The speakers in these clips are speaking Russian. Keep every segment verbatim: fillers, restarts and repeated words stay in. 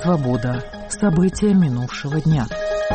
«Свобода». События минувшего дня.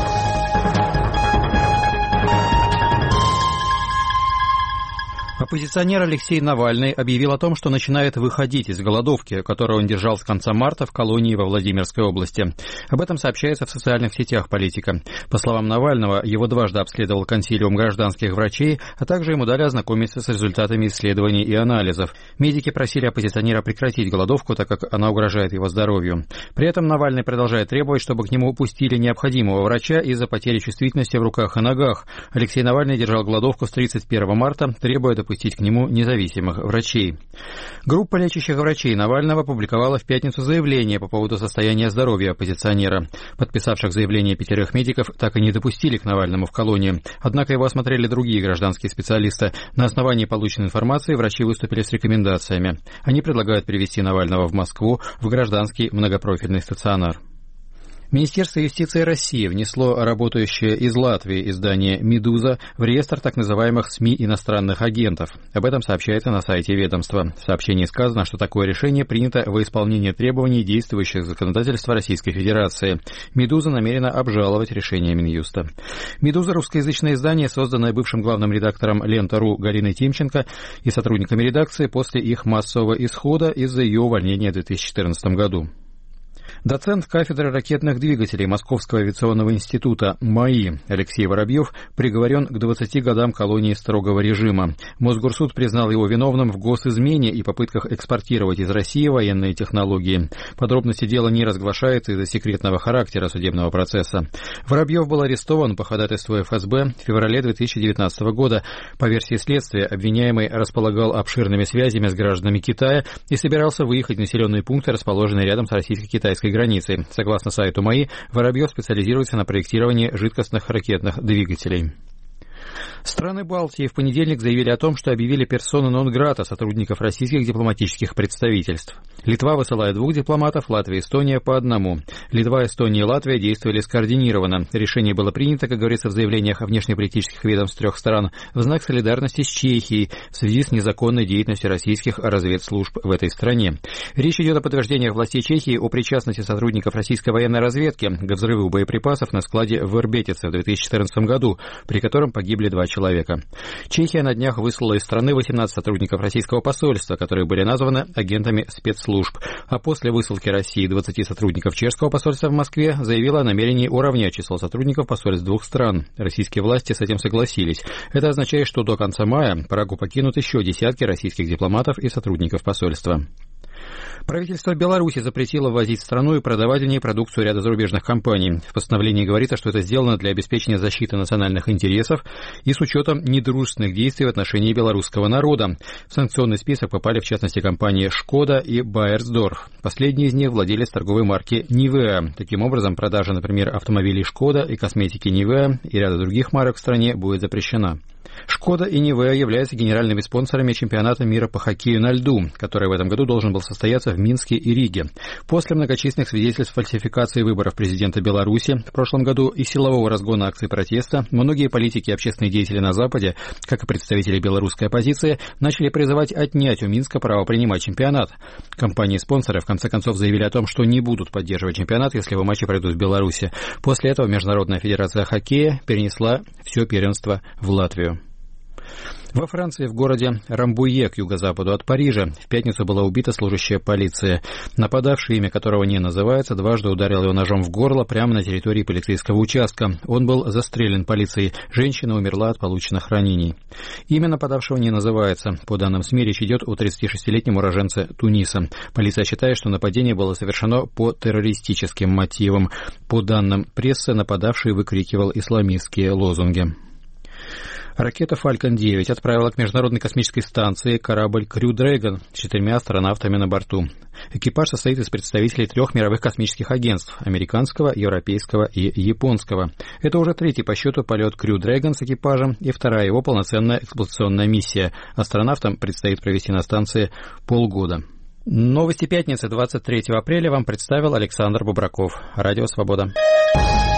Оппозиционер Алексей Навальный объявил о том, что начинает выходить из голодовки, которую он держал с конца марта в колонии во Владимирской области. Об этом сообщается в социальных сетях политика. По словам Навального, его дважды обследовал консилиум гражданских врачей, а также ему дали ознакомиться с результатами исследований и анализов. Медики просили оппозиционера прекратить голодовку, так как она угрожает его здоровью. При этом Навальный продолжает требовать, чтобы к нему пустили необходимого врача из-за потери чувствительности в руках и ногах. Алексей Навальный держал голодовку с тридцать первого марта, требуя допустить пустить к нему независимых врачей. Группа лечащих врачей Навального опубликовала в пятницу заявление по поводу состояния здоровья оппозиционера. Подписавших заявление пятерых медиков так и не допустили к Навальному в колонии. Однако его осмотрели другие гражданские специалисты. На основании полученной информации врачи выступили с рекомендациями. Они предлагают перевести Навального в Москву в гражданский многопрофильный стационар. Министерство юстиции России внесло работающее из Латвии издание «Медуза» в реестр так называемых СМИ иностранных агентов. Об этом сообщается на сайте ведомства. В сообщении сказано, что такое решение принято во исполнение требований действующих законодательства Российской Федерации. «Медуза» намерена обжаловать решение Минюста. «Медуза» — русскоязычное издание, созданное бывшим главным редактором «Лента.ру» Галиной Тимченко и сотрудниками редакции после их массового исхода из-за ее увольнения в две тысячи четырнадцатом году. Доцент кафедры ракетных двигателей Московского авиационного института МАИ Алексей Воробьев приговорен к двадцати годам колонии строгого режима. Мосгорсуд признал его виновным в госизмене и попытках экспортировать из России военные технологии. Подробности дела не разглашаются из-за секретного характера судебного процесса. Воробьев был арестован по ходатайству эф эс бэ в феврале две тысячи девятнадцатого года. По версии следствия, обвиняемый располагал обширными связями с гражданами Китая и собирался выехать в населенные пункты, расположенные рядом с российско-китайской границей. Согласно сайту МАИ, Воробьев специализируется на проектировании жидкостных ракетных двигателей. Страны Балтии в понедельник заявили о том, что объявили персона нон-грата сотрудников российских дипломатических представительств. Литва высылает двух дипломатов, Латвия и Эстония по одному. Литва, Эстония и Латвия действовали скоординированно. Решение было принято, как говорится в заявлениях о внешнеполитических ведомств трех стран, в знак солидарности с Чехией в связи с незаконной деятельностью российских разведслужб в этой стране. Речь идет о подтверждениях властей Чехии о причастности сотрудников российской военной разведки к взрыву боеприпасов на складе в Ирбетице в две тысячи четырнадцатом году, при котором погибли два человека. Чехия на днях выслала из страны восемнадцать сотрудников российского посольства, которые были названы агентами спецслужб. А после высылки России двадцати сотрудников чешского посольства в Москве заявила о намерении уравнять число сотрудников посольств двух стран. Российские власти с этим согласились. Это означает, что до конца мая Прагу покинут еще десятки российских дипломатов и сотрудников посольства. Правительство Беларуси запретило ввозить в страну и продавать в ней продукцию ряда зарубежных компаний. В постановлении говорится, что это сделано для обеспечения защиты национальных интересов и с учетом недружественных действий в отношении белорусского народа. В санкционный список попали, в частности, компании «Шкода» и «Байерсдорф». Последний из них владелец торговой марки «Нивеа». Таким образом, продажа, например, автомобилей «Шкода» и косметики «Нивеа» и ряда других марок в стране будет запрещена. «Шкода» и «Нивеа» являются генеральными спонсорами чемпионата мира по хоккею на льду, который в этом году должен был состояться в Минске и Риге. После многочисленных свидетельств фальсификации выборов президента Беларуси в прошлом году и силового разгона акций протеста, многие политики и общественные деятели на Западе, как и представители белорусской оппозиции, начали призывать отнять у Минска право принимать чемпионат. Компании-спонсоры в конце концов заявили о том, что не будут поддерживать чемпионат, если его матчи пройдут в Беларуси. После этого Международная федерация хоккея перенесла все первенство в Латвию. Во Франции, в городе Рамбуе, к юго-западу от Парижа, в пятницу была убита служащая полиции. Нападавший, имя которого не называется, дважды ударил его ножом в горло прямо на территории полицейского участка. Он был застрелен полицией. Женщина умерла от полученных ранений. Имя нападавшего не называется. По данным СМИ, речь идет о тридцатишестилетнем уроженце Туниса. Полиция считает, что нападение было совершено по террористическим мотивам. По данным прессы, нападавший выкрикивал исламистские лозунги. Ракета «Фалькон девять» отправила к Международной космической станции корабль «Крю Дрэгон» с четырьмя астронавтами на борту. Экипаж состоит из представителей трех мировых космических агентств – американского, европейского и японского. Это уже третий по счету полет «Крю Дрэгон» с экипажем и вторая его полноценная эксплуатационная миссия. Астронавтам предстоит провести на станции полгода. Новости пятницы, двадцать третьего апреля, вам представил Александр Бубраков. Радио «Свобода».